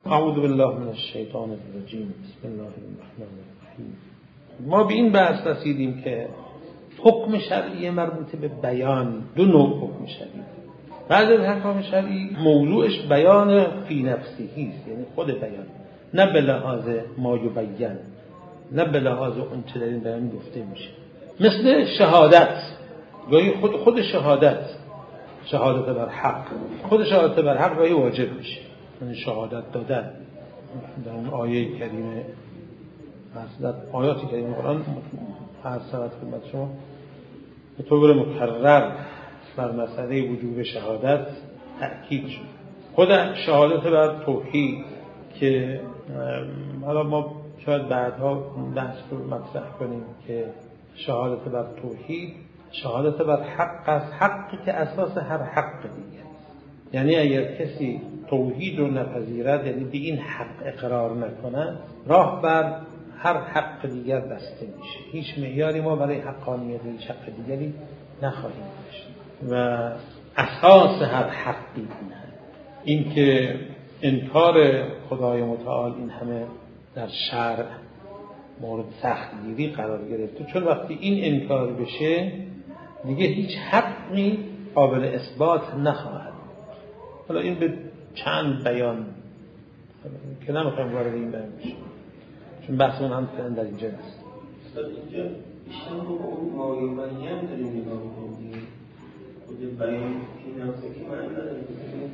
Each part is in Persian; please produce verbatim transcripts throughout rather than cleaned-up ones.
اعوذ بالله من الشیطان الرجیم. بسم الله الرحمن الرحیم. ما به این بحث رسیدیم که حکم شرعی مربوط به بیان دو نوع حکم شرعی. بعضی از احکام شرعی موضوعش بیان فی نفسهی است، یعنی خود بیان، نه به لحاظ ما یبین، نه به لحاظ اون چه در این بیان گفته میشه. مثل شهادت، گاهی خود خود شهادت، شهادت بر حق، خود شهادت بر حق گاهی واجب میشه، یعنی شهادت دادن. در اون آیه کریمه، مثلا آیات کریمه قرآن هر ساعت خدمت شما به طور مکرر بر مسئله وجوب شهادت تأکید شد. خود شهادت بر توحید که حالا ما شاید بعدها بحث رو مطرح کنیم که شهادت بر توحید شهادت بر حق است، حقی که اساس هر حق دیگه است. یعنی اگر کسی توحید رو نپذیرد، یعنی به این حق اقرار نکند، راه بر هر حق دیگر بسته میشه. هیچ معیاری ما برای حقانیت هیچ حق دیگری نخواهیم داشت و اساس هر حقی اینه. این که انکار خدای متعال این همه در شرع مورد سختگیری قرار گرفته، چون وقتی این انکار بشه دیگه هیچ حقی قابل اثبات نخواهد. حالا این به چند بیان که نمیخوایم وارد این بیان بشیم چون بحثمون هم فعلا در اینجا نیست. اینجا بیشتر اون ما یبین داریم نگاه می‌کنیم، خود بیان که نفسه که من نداریم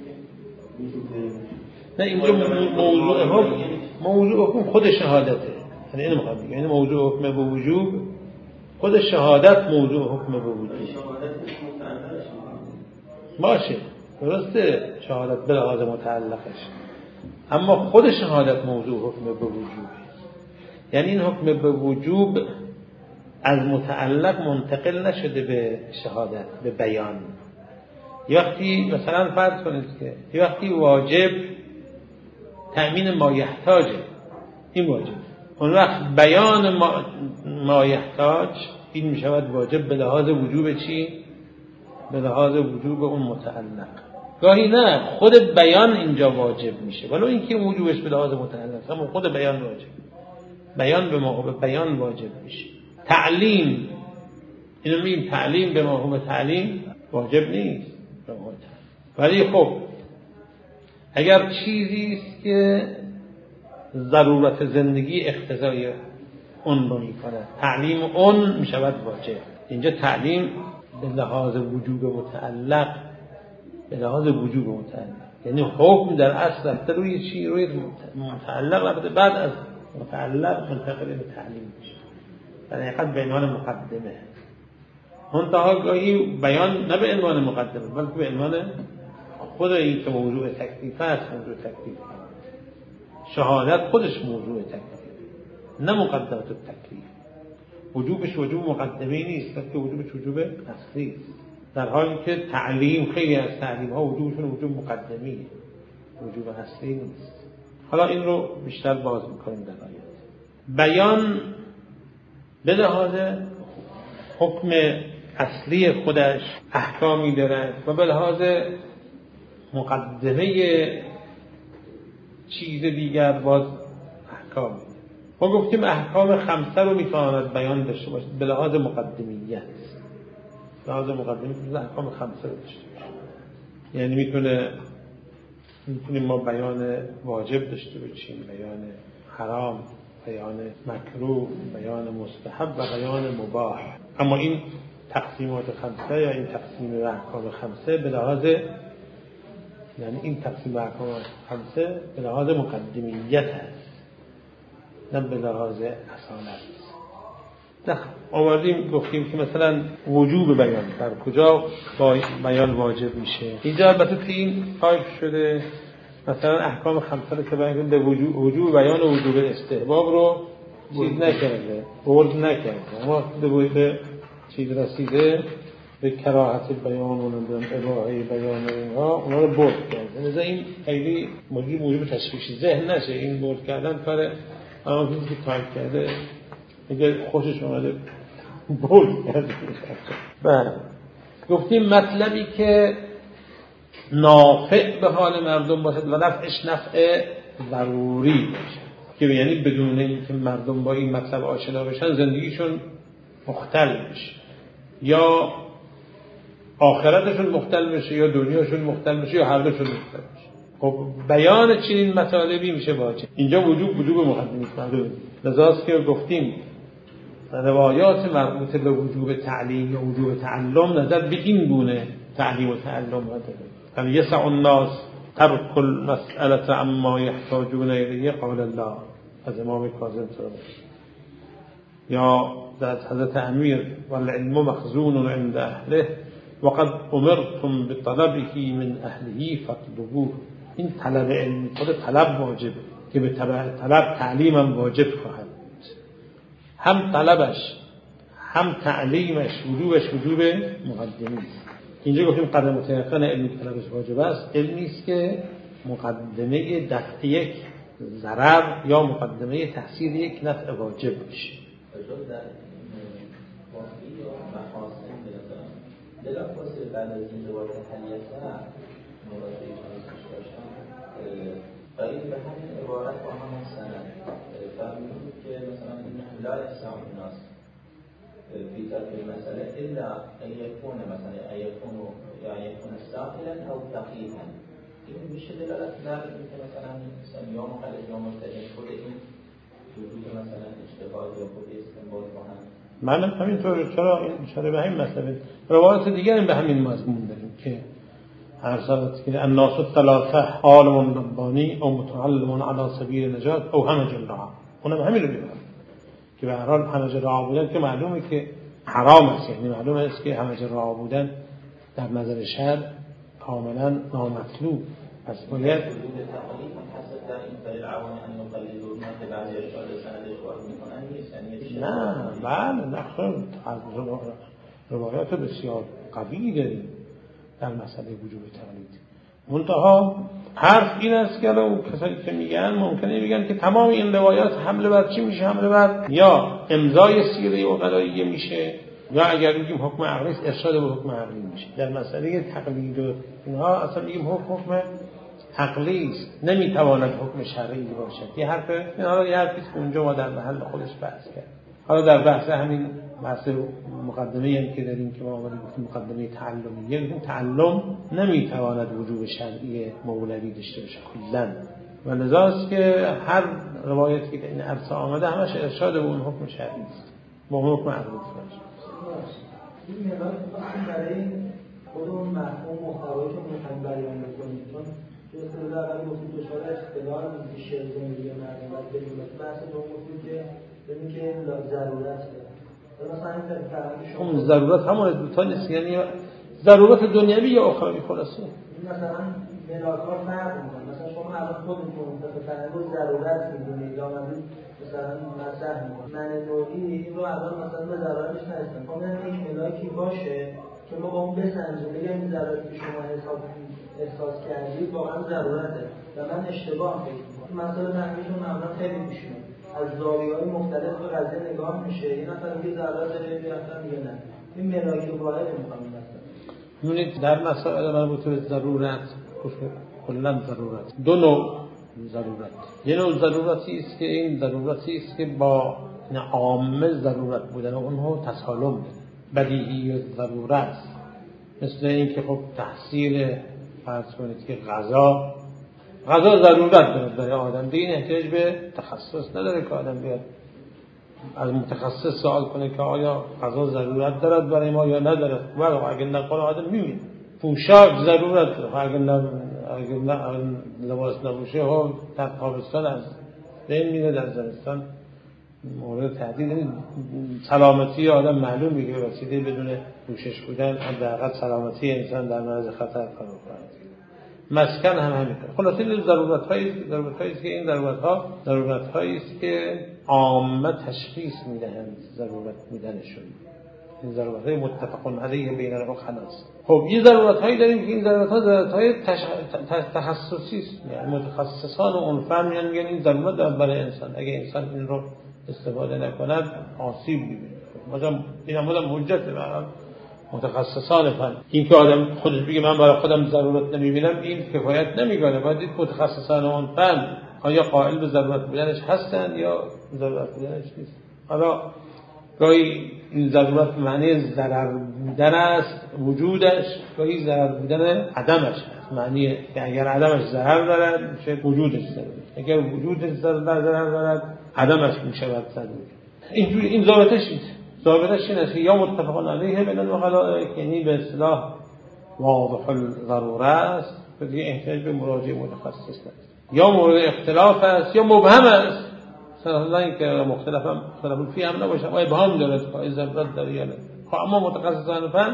نه، اینجا موضوع هم موضوع حکم خود شهادته. یعنی اینو میخوام بگم، یعنی موضوع حکم به وجوب خود شهادت موضوع حکم به وجوب باشه. درسته شهادت به لحاظ متعلقش، اما خود شهادت موضوع حکم به وجوب. یعنی این حکم به وجوب از متعلق منتقل نشده به شهادت، به بیان. یه وقتی مثلا فرض کنید که یه وقتی واجب تأمین ما یحتاجه، این واجب، اون وقت بیان ما, ما یحتاج این می شود واجب به لحاظ وجوب چی؟ به لحاظ وجوب اون متعلق. گاهی نه، خود بیان اینجا واجب میشه، ولو اینکه وجوبش به لحاظ متعلق، اما خود بیان واجب، بیان به موقع بیان واجب میشه. تعلیم، اینو میگیم تعلیم به موقع تعلیم واجب نیست، ولی خب اگر چیزی است که ضرورت زندگی اقتضای اون رو میکنه، تعلیم اون میشود واجب. اینجا تعلیم به لحاظ وجوب متعلق، به لحاظ وجوب متعلق، یعنی حکم در اصل رفته روی چی؟ روی متعلق رفته، بعد از متعلق منتقل به تعلیم میشه، در حقیقت به عنوان مقدمه. منتها گاهی بیان نه به عنوان مقدمه بلکه به عنوان خود این که موضوع تکلیف است. موضوع تکلیف شهادت خودش موضوع تکلیف، نه مقدمه تکلیف. وجوبش وجوب مقدمه نیست، بلکه وجوبش وجوب اصلی است، در حالی که تعلیم، خیلی از تعلیم ها وجوبشون وجوب مقدمیه، وجوب اصلی نیست. حالا این رو بیشتر باز میکنیم در آیات. بیان به لحاظ حکم اصلی خودش احکامی داره و به لحاظ مقدمه چیز دیگر باز احکام. ما گفتیم احکام خمسه رو میتواند بیان داشته باشه به لحاظ مقدمیت. به لحاظ مقدمیت احکام خمسه رو داشته باشه، یعنی میتونه میتونیم ما بیان واجب داشته باشیم، بیان حرام، بیان مکروه، بیان مستحب و بیان مباح. اما این تقسیمات خمسه یا این تقسیم احکام خمسه به لحاظ، یعنی این تقسیم احکام خمسه به لحاظ مقدمیت هست، نه به لحاظ اصالت. نه آوردیم گفتیم که مثلا وجوب بیان در کجا بیان واجب میشه. اینجا البته که این تایپ شده مثلا احکام خمسه رو که بیان به وجوب, وجوب بیان و وجوب استحباب رو چیز نکرده، برد نکرده، اما به چیز رسیده به کراهت بیان و نمیدونم اباحه بیان و اینها، اونا رو برد کرده. مثلا این خیلی موجود موجود تشویش ذهن نشه. این برد کردن کار اما چیزی که تایپ کرده اگر خوشش اومده برد کرده. بله گفتیم مطلبی که نافع به حال مردم باشد و نفعش نفع ضروری باشه که یعنی بدون اینکه مردم با این مطلب آشنا بشن زندگیشون مختل بشه، یا آخرتشون مختل بشه یا دنیاشون مختل بشه یا هر دوشون مختل بشه. خب بیان چنین مطالبی میشه واجب. اینجا وجوب وجوب مقدمی معلومه. لذاست که گفتیم روایات مربوطه به وجوب تعلیم یا وجوب تعلم نظر به این گونه تعلیم و تعلم نداره. یعنی یسع الناس ترک المسئله اما یحتاجون الیه قال الله از امام کاظم سلام، یا در حضرت امیر والعلم مخزون عند اهله وقد امرتم بطلبه من اهله فاطلبوه. این طلب علم خود طلب واجبه که به طلب تعلیمم واجب خواهد بود. هم طلبش هم تعلیمش وجوبش وجوب مقدمی است. اینجا گفتیم قدم متيقن علمی طلبش واجب است، علمی است که مقدمه دفع یک ضرر یا مقدمه تحصیل یک نفع واجب باشه. بلافاصله بعد از این روایت حلیته مراجعه داشتم قریب به همین عبارت با همون سند فرمودید که مثلا این لا یسع الناس فی ترک المسأله الا ان یکون مثلا ان یکون یعنی یکون ساحلا او دقیقا. این میشه دلالت بر اینکه مثلا مثلا یا مقلد یا مجتهد خود این وجود مثلا اجتهاد یا خود استنباط با هم من همینطور. چرا این اشاره به همین مسئله روایات دیگری به همین مضمون داریم که ارسالت که الناس الثلاثه عالم ربانی او متعلم علی سبیل نجات او همج الرعا. اونم همین رو میگه که به هر حال همج الرعا بودن که معلومه که حرام است، یعنی معلومه است که همج الرعا بودن در نظر شرع کاملا نامطلوب. پس باید نه بله نخیر روایات بسیار قوی داریم در مسئله وجوب تقلید. منتها حرف این است که الان کسایی که میگن ممکنه بگن که تمام این روایات حمله بر چی میشه؟ حمله بر یا امضای سیره عقلاییه میشه، یا اگر بگیم حکم عقلی است ارشاد به حکم عقلی میشه. در مسئله تقلید و اینها اصلا میگیم حکم حکم عقلی است، نمیتواند حکم شرعی باشد. یه حرف اینا یه حرفی که اونجا ما در محل خودش بحث کرد. حالا در بحث همین بحث مقدمه‌ای هم که داریم که ما اومدیم گفتیم مقدمه تعلمیه، میگیم تعلم نمیتواند وجوب شرعی مولوی داشته باشه کلاً، و لذاست که هر روایتی که این عرصه آمده همش ارشاد به اون حکم شرعی است، با حکم عقلی است. این مقدار برای خود اون مفهوم محتوایی که می‌خوایم بیان بکنیم، چون جزء اول گفتیم دچار اختلال میشه زندگی مردم و بدون بحث دوم گفتیم که ببین که ضرورت داره. مثلا این فرض اون ضرورت همون دوتا نیست، یعنی ضرورت دنیوی یا اخروی خلاصه. مثلا ملاک‌ها فرق می‌کنه. مثلا شما الان خودتون مثلا ضرورت می‌دونید یا مثلا مطرح می‌کنید. من نوعی این رو الان مثلا به ضرورتش نرسیدم. خب من یک ملاکی باشه که ما با اون بسنجیم بگم این ضرورتی که شما حساب احساس کردید واقعا ضرورته و من اشتباه فکر می‌کنم. مثلا فهمیدم معمولا خیلی میشه از زاویه‌های مختلف به قضیه نگاه میشه. این نفر میگه ضرورت داره، این نفر میگه نه. این ملاکی واحد می‌خوام مثلا. ببینید در مسائل مربوط به ضرورت کلاً ضرورت دو نوع ضرورت. یه نوع ضرورتی است که این ضرورتی است که با عامه ضرورت بودن اونها تسالم بدیهی ضرورت، مثل این که خب تحصیل فرض کنید که غذا غذا ضرورت داره برای آدم، دیگه این احتیاج به تخصص نداره که آدم بیاد از متخصص سوال کنه که آیا غذا ضرورت دارد برای ما یا نداره. ولی اگه نکنه آدم میمیره. پوشاک ضرورت داره، اگه نه اگه نه لباس نباشه ها در تابستان از بین میره، در زمستان مورد تهدید. سلامتی آدم معلوم میگه وسیله بدون پوشش بودن حداقل سلامتی انسان در معرض خطر قرار گرفت. مسکن هم همین. خلاصه این ضرورت‌های ضرورت‌هایی است که این ضرورت‌ها ضرورت‌هایی است که عامه تشخیص میدهند ضرورت میدنشون. این ضرورت‌های متفق علیه بین الخلاص. خب این ضرورت‌هایی داریم که این ضرورت‌ها ضرورت‌های تش... تخصصی است، یعنی متخصصان اون فن میگن این ضرورت داره برای انسان، اگه انسان این رو استفاده نکند آسیب می‌بینه. مثلا این هم حجت برای متخصصان فن. این که آدم خودش بگه من برای خودم ضرورت نمی‌بینم این کفایت نمی‌کنه، باید متخصصان اون فن آیا قائل به ضرورت بودنش هستن یا ضرورت بودنش نیست. حالا گاهی این ضرورت معنی ضرر بودن است وجودش، گاهی ضرر بودن عدمش است، معنی که اگر عدمش ضرر دارد میشه وجودش ضرر، اگر وجودش ضرر دارد عدمش میشه ضرر. اینجوری این ضابطش نیست. ضابطش این است که یا متفقان علیه بین العقلاء، یعنی به اصطلاح واضح الضروره است و دیگه احتیاج به مراجعه متخصص است، یا مورد اختلاف است یا مبهم است. مثلا اینکه مختلف هم مختلف فی هم نباشه، آیا ابهام داره که ضرورت داره یا نه. خب اما متخصصان فن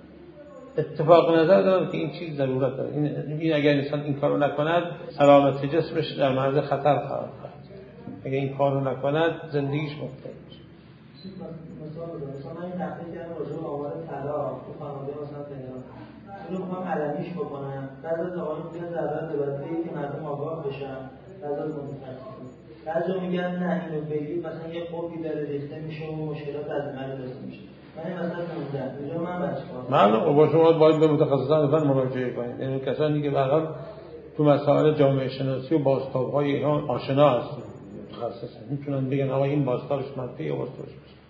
اتفاق نظر دارن که این چیز ضرورت داره. این, این اگر انسان این کارو نکند سلامت جسمش در معرض خطر قرار خواهد. اگر این کارو نکند زندگیش مختل میشه. مثلا مثلا این تحقیقی که راجع به آمار طلاق تو خانواده مثلا تهران اینو میخوام علنیش بکنم، بعد از آقایون میگن ضرورت داره که مردم آگاه بشن، بعد از متخصصین بعضی میگن نه اینو بگید مثلا یه قوی داره ریخته میشه و مشکلات از این رسیده میشه. من مثلا نمیدونم اینجا من بچه‌ها معلومه با شما باید به متخصصان فن مراجعه کنید، یعنی کسانی که به هر حال تو مسائل جامعه شناسی و بازتاب‌های اینا آشنا هستن، متخصصن، میتونن بگن آقا این بازتابش منفی یا بازتابش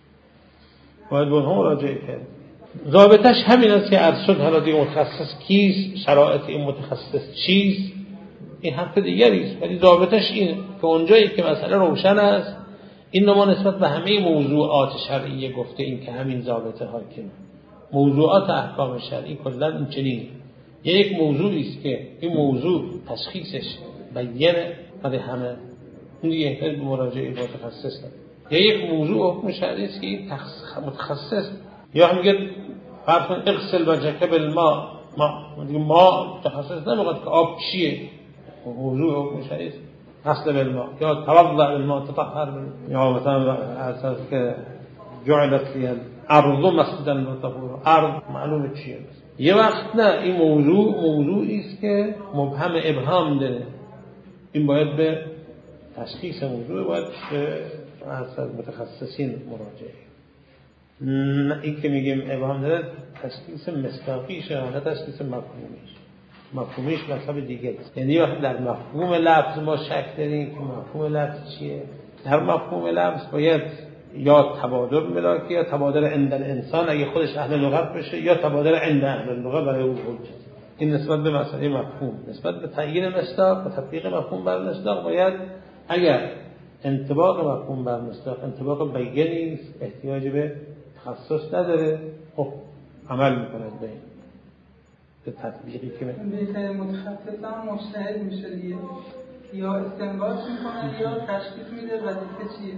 باید به اونها مراجعه کنید. ضابطش همین است که عرض شد حالا دیگه متخصص کیست، شرایط این متخصص چیست، این حرف دیگری است، ولی ضابطش اینه که اونجایی که مسئله روشن است این ما نسبت به همه موضوعات شرعیه گفته این که همین ضابطه حاکمه. موضوعات احکام شرعی کلا این چنینه. یک موضوعی است که این موضوع تشخیصش بیانه برای همه، این دیگه احتیاج به مراجعه با متخصص داره. یا یک موضوع حکم شرعی است که این متخصص یا میگه فرض کن اغسل وجهک بالماء، ما دیگه ما متخصص نمیگه که آب چیه، موضوع حکم شرعی است غسل بالماء یا توضأ بالماء تطهر، یا مثلا اساس که جعلت لی الارض مسجدا وطهورا، ارض معلومه چیه. یه وقت نه این موضوع موضوعی است که مبهم ابهام داره، این باید به تشخیص موضوع باید به متخصصین مراجعه. نه این که میگیم ابهام داره تشخیص مصداقیشه نه تشخیص مفهومیش. مفهومیش مطلب دیگه است. یعنی وقتی در مفهوم لفظ ما شک داریم که مفهوم لفظ چیه، در مفهوم لفظ باید یا تبادل ملاکی یا تبادل عند الانسان اگه خودش اهل لغت بشه، یا تبادل عند اهل لغت برای اون حجت. این نسبت به مسئله مفهوم. نسبت به تعیین مصداق و تطبیق مفهوم بر مصداق باید اگر انطباق مفهوم بر مصداق انطباق بیانی است، احتیاج به تخصص نداره، خب عمل میکنه به به تطبیقی که بهترین متخصص هم مجتهد میشه دیگه، یا استنباط میکنه یا تشخیص میده وظیفه چیه.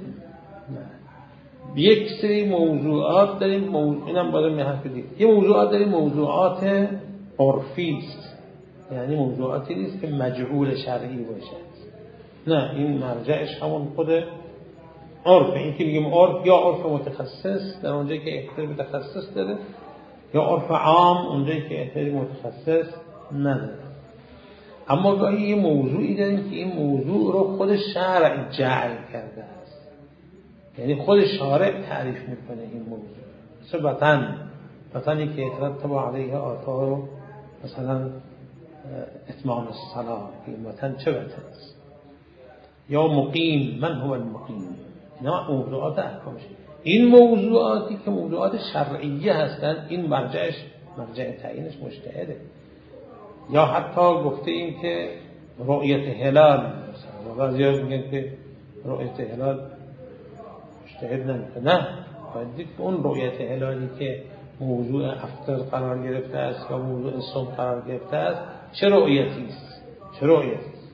نه یک سری موضوعات داریم، موضوع اینم باید حرف دیگه، یه موضوعات داریم موضوعات عرفی است، یعنی موضوعاتی نیست که مجهول شرعی باشه. نه این مرجعش همون خود عرف. این که میگیم عرف یا عرف متخصص در اونجایی که احتیاج به تخصص داره، یا عرف عام اونجایی که احتیاج متخصص نداره. اما گاهی یه موضوعی داریم که این موضوع رو خود شرع جعل کرده است، یعنی خود شارع تعریف میکنه این موضوع. مثل وطن، وطنی که اترتب علیه آثار رو مثلا اتمام الصلاة، این وطن چه وطن است؟ یا مقیم، من هو المقیم. اینا موضوعات احکامش. این موضوعاتی که موضوعات شرعیه هستند این مرجعش مرجع تعیینش مجتهده. یا حتی گفته این که رؤیت هلال مثلا بعضیا میگن که رؤیت هلال مجتهد نمیکنه. نه، باید دید که اون رؤیت هلالی که موضوع افطار قرار گرفته است یا موضوع صوم قرار گرفته است چه رؤیتی است، چه رؤیتی است.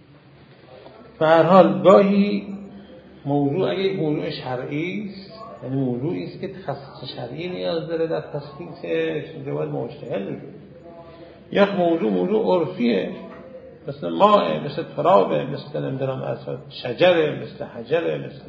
به هر حال گاهی موضوع اگه یک موضوع شرعی است، یعنی موضوعی است که تخصص شرعی نیاز داره در تشخیصش، باید مجتهد بشه. یک موضوع موضوع عرفیه، مثل ماء، مثل ترابه، مثل نمیدونم اصلا شجره، مثل حجره، مثل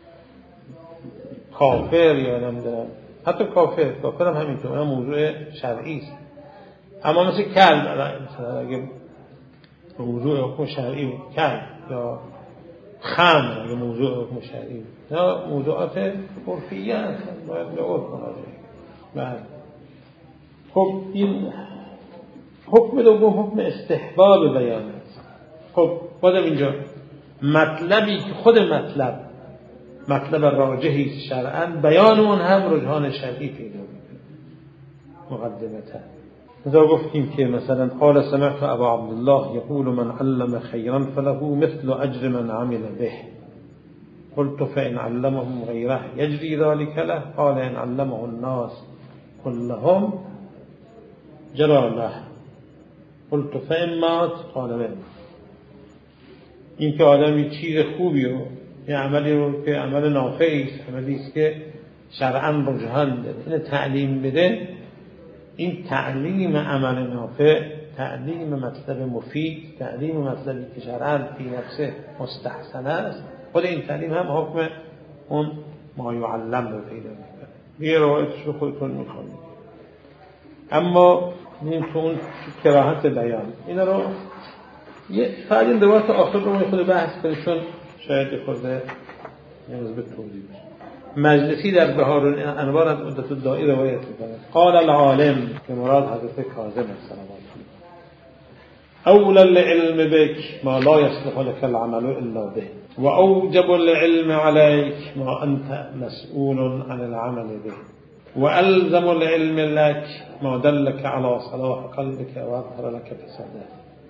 کافر یا نمیدونم حتی کافر کافر هم همینطور، اون موضوع شرعی است. اما مثل کلب، مثلا اگه موضوع حکم شرعی کلب یا خمر اگه موضوع حکم شرعی یا موضوعات عرفیه هستن، باید به عرف مراجعه. خب این حکم دوم حکم استحباب بیان است. خب بازم اینجا مطلبی که خود مطلب مطلب راجحی شرعاً بیان اون هم رجحان شرعی پیدا میکنه. مقدمتا نظر گفتیم که مثلا قال سمعت ابا عبدالله یقول من علم خیرا فله مثل اجر من عمل به قلت فإن علمهم غيره يجري ذلك له قال إن علمه الناس كلهم جرى له قلت فإن مات قال من. این که آدمی چیز خوبی و یه عملی رو که عمل نافعی است، عملی است که شرعاً رجحان داره، این تعلیم بده، این تعلیم عمل نافع، تعلیم مطلب مفید، تعلیم مطلبی که شرعاً فی نفسه مستحسن است، خود این تعلیم هم حکم اون ما یعلم رو پیدا میکنه. یه روایتش رو خودتون میخونید. اما این تو اون کراهت بیان اینا رو یه فقط این روایت آخر رو خود بحث کنید، چون شاید خورده نیاز به توضیح بشه. مجلسی در بهار الانوار از عدت الدائی روایت میکنه قال العالم که مراد حضرت کاظم صلوات الله اولا العلم بك ما لا يصلح لك العمل الا به واوجب العلم عليك ما انت مسؤول عن العمل به والزم العلم لك ما دلك على صلاح قلبك واظهر لك فساده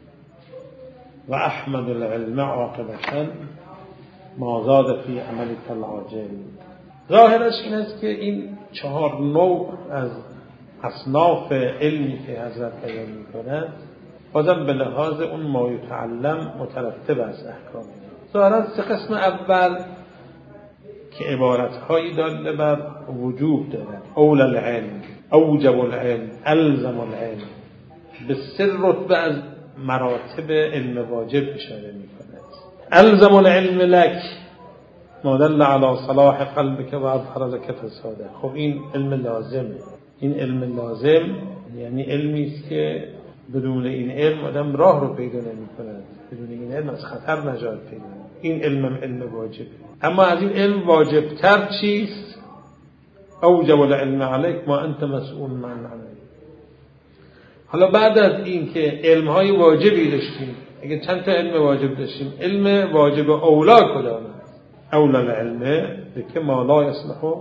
واحمد العلم عاقبة ما زاد فی عملک العاجل. ظاهرش این است که این چهار نوع از اصناف علمی که حضرت بیان می‌کند بازم به لحاظ اون ما یتعلم مترتب از احکام. ظاهرا سه قسم اول که عبارت‌هایی داله بر وجوب دارند، اول العلم، اوجب العلم، الزم العلم، به سه رتبه از مراتب علم واجب اشاره می‌کند. الزم العلم لك ما دل على صلاح قلبك و اظهر لك فساده. خب این علم لازمه. این علم لازم یعنی علمی است که بدون این علم آدم راه رو پیدا نمی‌کند، بدون این علم از خطر نجات پیدا نمی‌کند. این علم علم واجب. اما از این علم واجبتر چیست؟ اوجب العلم عليك ما انت مسئول من عليه. حالا بعد از این که علم‌های واجبی داشتیم، اگه چند تا علم واجب داشتیم، علم واجب اولا کدام است؟ اولا العلم بك ما لا يصلح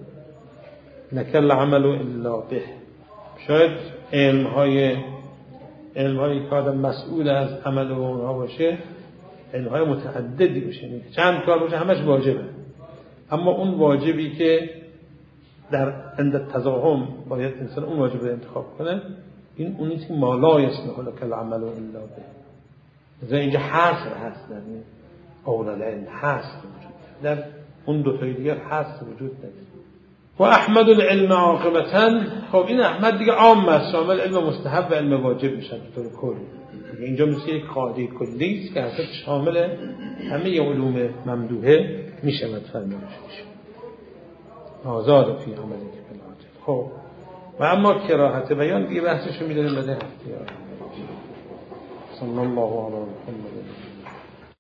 لك العمل الا به. شاید علم‌های علم‌هایی که آدم مسئول از عمل اونها باشه علم‌های متعددی باشه، چند کار باشه همش واجبه، اما اون واجبی که در عند تزاحم باید انسان اون واجب رو انتخاب کنه، این اونی که ما لا يصلح لك العمل الا به. مثلا اینجا حصر هست، یعنی اول العلم حصر وجود در اون دو تای دیگر حصر وجود نداره. و احمد العلم عاقبتا. خب این احمد دیگه عام است، شامل علم مستحب و علم واجب میشه به طور کلی. اینجا مثل یک قاعده کلی است که اصلا شامل همه علوم ممدوحه میشه فرمایش میشه. آزاد فی عملی که بلاجه. خب و اما کراهت بیان دیگه بحثشو می‌ذاریم بعد هفته. صلی الله علیه و سلم.